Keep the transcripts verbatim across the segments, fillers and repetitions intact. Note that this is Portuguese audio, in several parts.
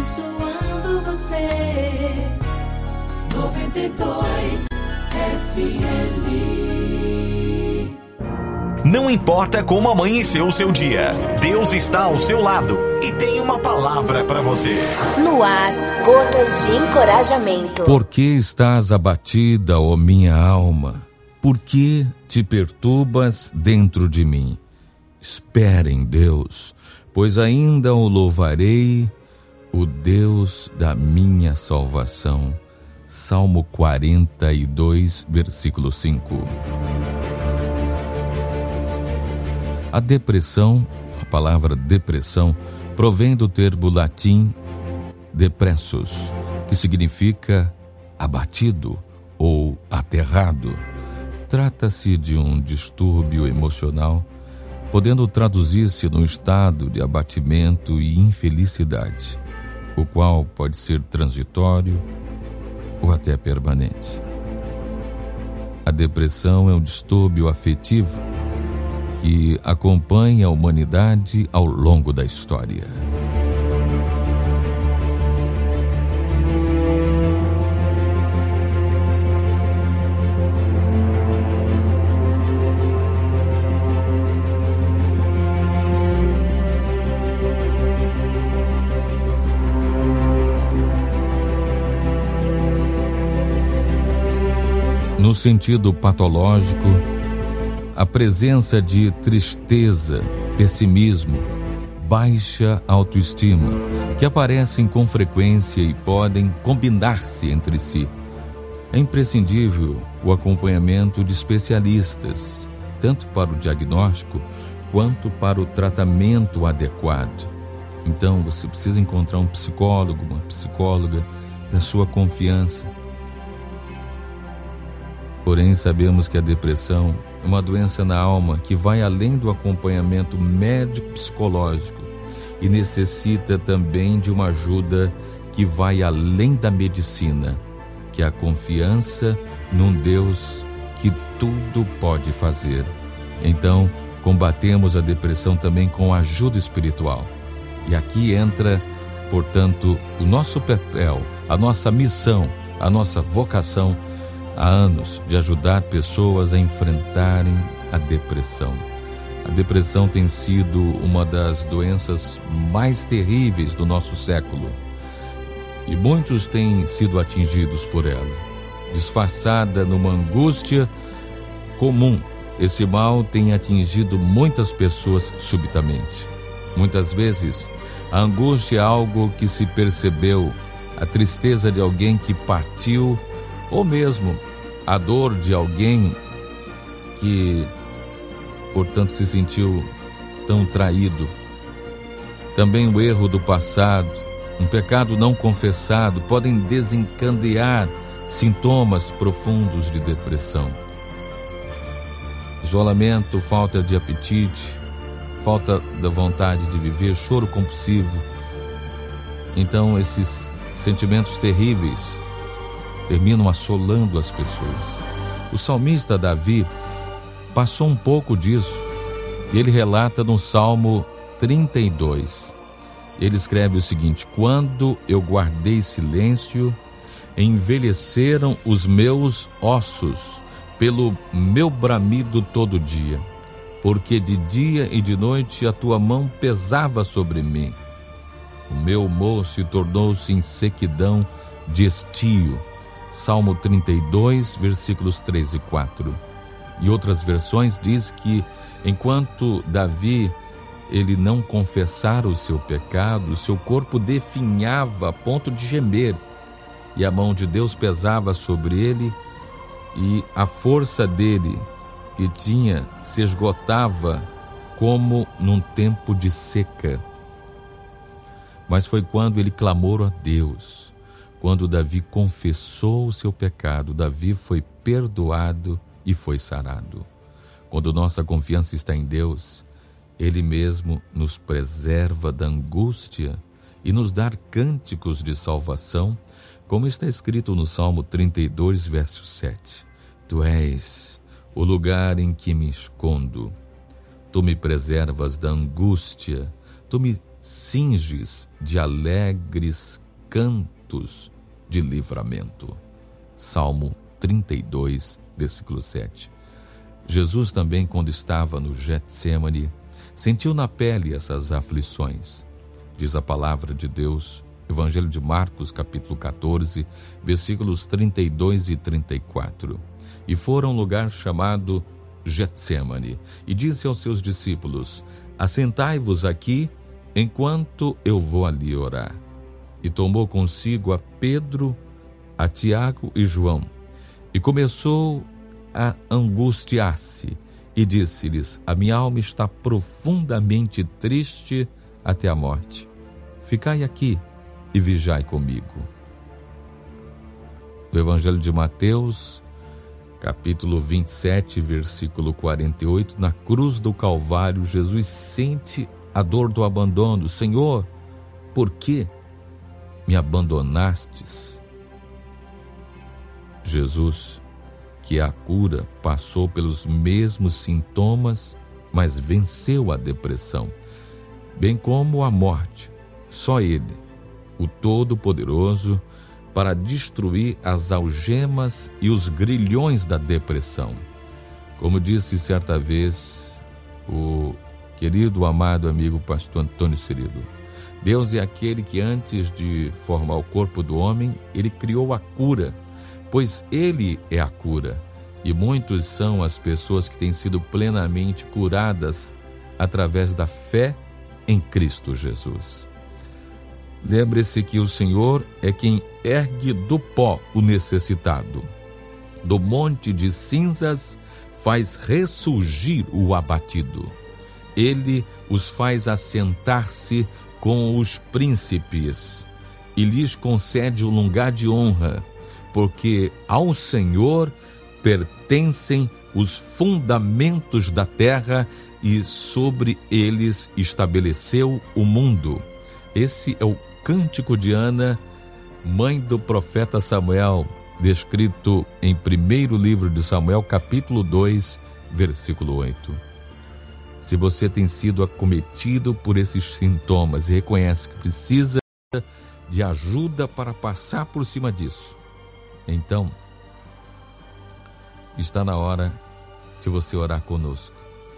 abençoando você. noventa e dois F M. Não importa como amanheceu o seu dia, Deus está ao seu lado e tem uma palavra para você. No ar, gotas de encorajamento. Por que estás abatida, ó minha alma? Por que te perturbas dentro de mim? Espere em Deus, pois ainda o louvarei, o Deus da minha salvação. Salmo quarenta e dois, versículo cinco. A depressão, a palavra depressão, provém do termo latim depressus, que significa abatido ou aterrado. Trata-se de um distúrbio emocional, podendo traduzir-se num estado de abatimento e infelicidade, o qual pode ser transitório ou até permanente. A depressão é um distúrbio afetivo que acompanha a humanidade ao longo da história. No sentido patológico, a presença de tristeza, pessimismo, baixa autoestima, que aparecem com frequência e podem combinar-se entre si. É imprescindível o acompanhamento de especialistas, tanto para o diagnóstico quanto para o tratamento adequado. Então, você precisa encontrar um psicólogo, uma psicóloga da sua confiança. Porém, sabemos que a depressão é uma doença na alma que vai além do acompanhamento médico-psicológico e necessita também de uma ajuda que vai além da medicina, que é a confiança num Deus que tudo pode fazer. Então, combatemos a depressão também com ajuda espiritual. E aqui entra, portanto, o nosso papel, a nossa missão, a nossa vocação há anos de ajudar pessoas a enfrentarem a depressão. A depressão tem sido uma das doenças mais terríveis do nosso século e muitos têm sido atingidos por ela. Disfarçada numa angústia comum, esse mal tem atingido muitas pessoas subitamente. Muitas vezes, a angústia é algo que se percebeu, a tristeza de alguém que partiu, ou mesmo a dor de alguém que, portanto, se sentiu tão traído. Também o erro do passado, um pecado não confessado, podem desencadear sintomas profundos de depressão. Isolamento, falta de apetite, falta da vontade de viver, choro compulsivo. Então, esses sentimentos terríveis terminam assolando as pessoas. O salmista Davi passou um pouco disso e ele relata no Salmo trinta e dois. Ele escreve o seguinte: quando eu guardei silêncio, envelheceram os meus ossos pelo meu bramido todo dia, porque de dia e de noite a tua mão pesava sobre mim. O meu humor se tornou-se em sequidão de estio. Salmo trinta e dois, versículos três e quatro. E outras versões diz que enquanto Davi ele não confessara o seu pecado, o seu corpo definhava a ponto de gemer, e a mão de Deus pesava sobre ele, e a força dele que tinha se esgotava como num tempo de seca. Mas foi quando ele clamou a Deus, quando Davi confessou o seu pecado, Davi foi perdoado e foi sarado. Quando nossa confiança está em Deus, Ele mesmo nos preserva da angústia e nos dá cânticos de salvação, como está escrito no Salmo trinta e dois, verso sete. Tu és o lugar em que me escondo. Tu me preservas da angústia, tu me cinges de alegres cantos de livramento. Salmo trinta e dois, versículo sete. Jesus também, quando estava no Getsêmani, sentiu na pele essas aflições. Diz a palavra de Deus, Evangelho de Marcos, capítulo catorze, versículos trinta e dois e trinta e quatro. E foram a um lugar chamado Getsêmani, e disse aos seus discípulos: assentai-vos aqui, enquanto eu vou ali orar. E tomou consigo a Pedro, a Tiago e João, e começou a angustiar-se, e disse-lhes: a minha alma está profundamente triste até a morte. Ficai aqui e vigiai comigo. No Evangelho de Mateus, capítulo vinte e sete, versículo quarenta e oito, na cruz do Calvário, Jesus sente a dor do abandono. Senhor, por que me abandonastes? Jesus, que é a cura, passou pelos mesmos sintomas, mas venceu a depressão, bem como a morte. Só Ele, o Todo-Poderoso, para destruir as algemas e os grilhões da depressão. Como disse certa vez o querido, amado amigo pastor Antônio Cirilo, Deus é aquele que antes de formar o corpo do homem, Ele criou a cura, pois Ele é a cura. E muitos são as pessoas que têm sido plenamente curadas através da fé em Cristo Jesus. Lembre-se que o Senhor é quem ergue do pó o necessitado. Do monte de cinzas faz ressurgir o abatido. Ele os faz assentar-se com os príncipes e lhes concede o lugar de honra, porque ao Senhor pertencem os fundamentos da terra e sobre eles estabeleceu o mundo. Esse é o Cântico de Ana, mãe do profeta Samuel, descrito em primeiro livro de Samuel, capítulo dois, versículo oito. Se você tem sido acometido por esses sintomas e reconhece que precisa de ajuda para passar por cima disso, então está na hora de você orar conosco.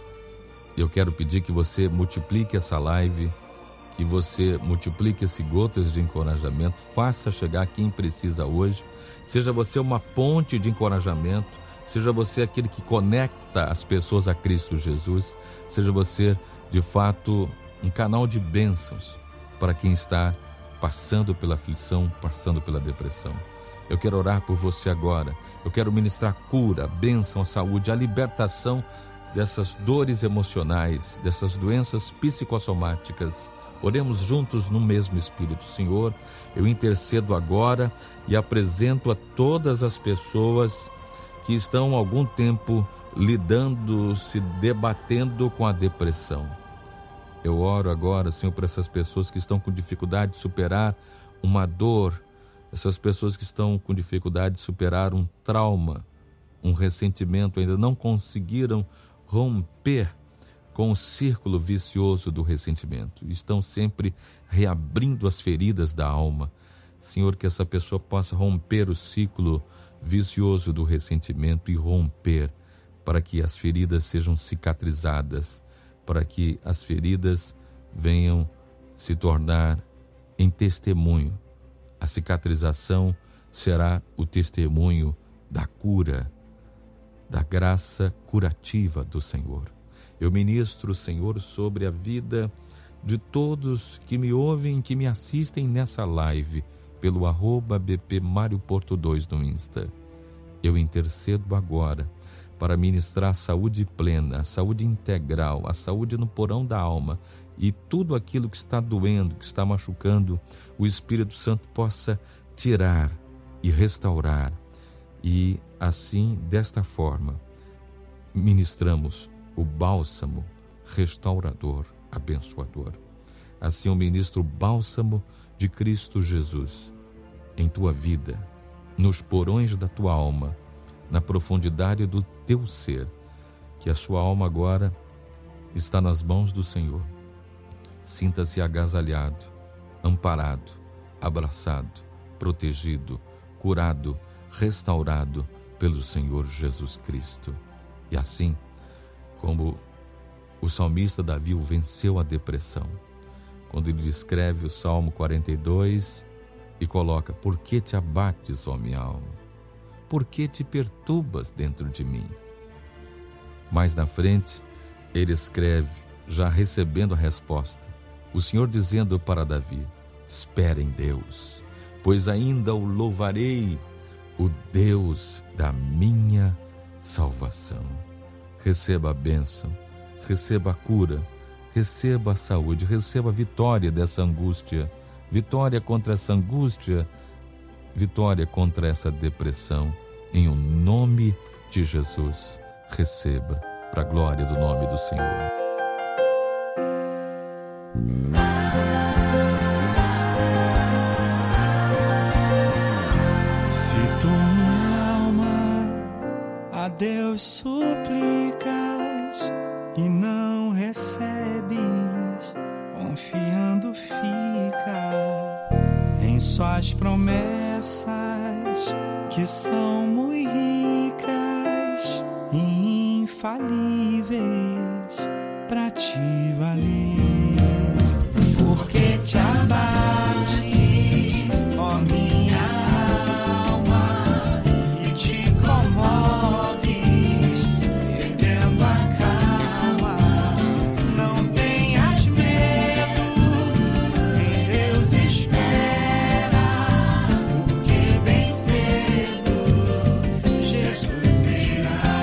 Eu quero pedir que você multiplique essa live, que você multiplique esse gotas de encorajamento, faça chegar quem precisa hoje, seja você uma ponte de encorajamento, seja você aquele que conecta as pessoas a Cristo Jesus, seja você, de fato, um canal de bênçãos para quem está passando pela aflição, passando pela depressão. Eu quero orar por você agora, eu quero ministrar cura, bênção, a saúde, a libertação dessas dores emocionais, dessas doenças psicossomáticas. Oremos juntos no mesmo Espírito. Senhor, eu intercedo agora e apresento a todas as pessoas que estão há algum tempo lidando, se debatendo com a depressão. Eu oro agora, Senhor, para essas pessoas que estão com dificuldade de superar uma dor, essas pessoas que estão com dificuldade de superar um trauma, um ressentimento, ainda não conseguiram romper com o círculo vicioso do ressentimento. Estão sempre reabrindo as feridas da alma. Senhor, que essa pessoa possa romper o ciclo vicioso do ressentimento e romper para que as feridas sejam cicatrizadas, para que as feridas venham se tornar em testemunho. A cicatrização será o testemunho da cura, da graça curativa do Senhor. Eu ministro, Senhor, sobre a vida de todos que me ouvem, que me assistem nessa live, pelo arroba B P Mário Porto dois no Insta. Eu intercedo agora para ministrar a saúde plena, a saúde integral, a saúde no porão da alma, e tudo aquilo que está doendo, que está machucando, o Espírito Santo possa tirar e restaurar. E assim, desta forma, ministramos o bálsamo restaurador, abençoador. Assim eu ministro o bálsamo de Cristo Jesus em tua vida, nos porões da tua alma, na profundidade do teu ser, que a sua alma agora está nas mãos do Senhor. sinta-se agasalhado, amparado, abraçado, protegido, curado, restaurado pelo Senhor Jesus Cristo. E assim, como o salmista Davi venceu a depressão, quando ele descreve o Salmo quarenta e dois e coloca: por que te abates, ó minha alma? Por que te perturbas dentro de mim? Mais na frente, ele escreve, já recebendo a resposta, o Senhor dizendo para Davi: espere em Deus, pois ainda o louvarei, o Deus da minha salvação. Receba a bênção, receba a cura, receba a saúde, receba a vitória dessa angústia, vitória contra essa angústia, vitória contra essa depressão, em o nome de Jesus. Receba, para a glória do nome do Senhor. Se tu, minha alma, a Deus suplicas e não recebes, confiando fica em suas promessas, que são muito ricas e infalíveis para te valer. Porque te abates, ó minha alma, e te comoves, perdendo a calma. Não tenhas medo, em Deus espera, porque bem cedo Jesus virá.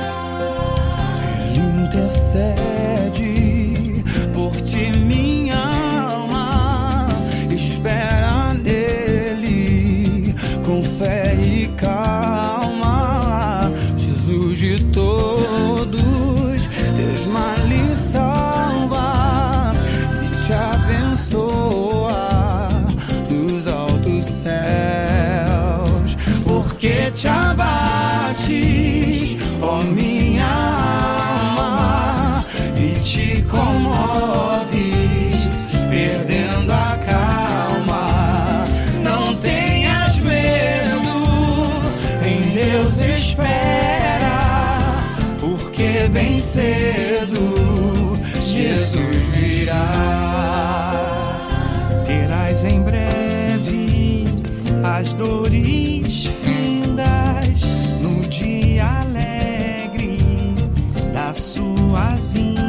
Ele intercede por ti, minha alma, espera nele com fé e calma. Jesus de todos teus males salva e te abençoa dos altos céus. Porque te abates, ó minha alma, e te comoves, perdendo a calma. Não tenhas medo, em Deus espera, porque bem cedo Jesus virá. Terás em breve as dores findas no dia alegre da sua vinda.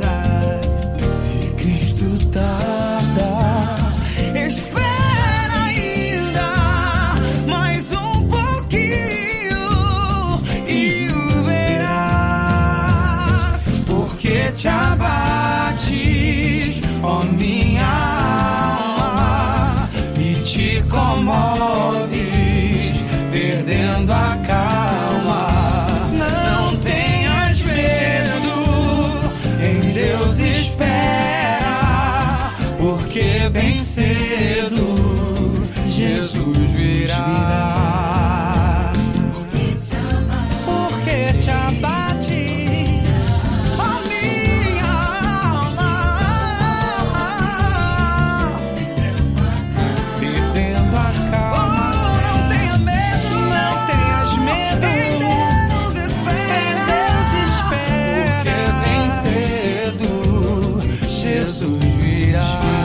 Se Cristo tarda, espera ainda mais um pouquinho e o verás. Porque te abates, ó minha alma, e te comoves, perdendo a calma. Não tenhas medo, em Deus espera, porque bem cedo Jesus virá. Porque te abates, ó minha alma, perdendo a calma. Não tenha medo, não tenhas medo, em Deus espera, Deus espera, porque bem cedo Jesus virá.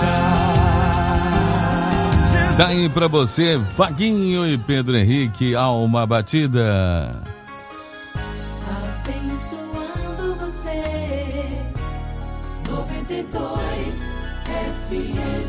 Daí pra você, Vaguinho e Pedro Henrique, Alma Batida. Abençoando você, noventa e dois F M.